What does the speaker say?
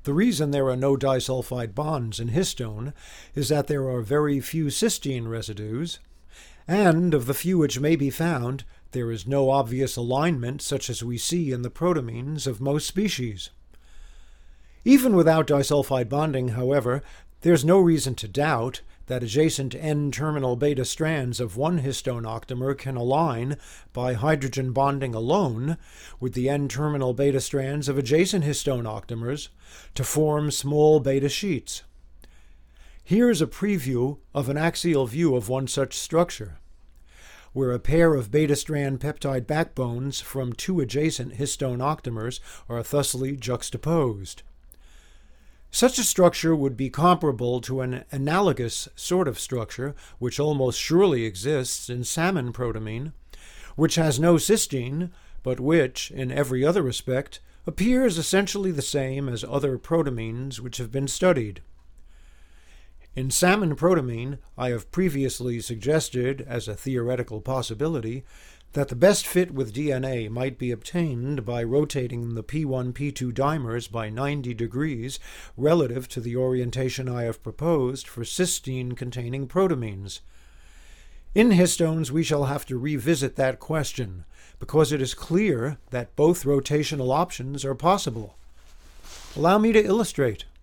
The reason there are no disulfide bonds in histone is that there are very few cysteine residues, and of the few which may be found, there is no obvious alignment such as we see in the protamines of most species. Even without disulfide bonding, however, there's no reason to doubt that adjacent N-terminal beta strands of one histone octamer can align by hydrogen bonding alone with the N-terminal beta strands of adjacent histone octamers to form small beta sheets. Here's a preview of an axial view of one such structure, where a pair of beta-strand peptide backbones from two adjacent histone octamers are thusly juxtaposed. Such a structure would be comparable to an analogous sort of structure which almost surely exists in salmon protamine, which has no cysteine, but which, in every other respect, appears essentially the same as other protamines which have been studied. In salmon protamine, I have previously suggested, as a theoretical possibility, that the best fit with DNA might be obtained by rotating the P1-P2 dimers by 90 degrees relative to the orientation I have proposed for cysteine-containing protamines. In histones, we shall have to revisit that question, because it is clear that both rotational options are possible. Allow me to illustrate.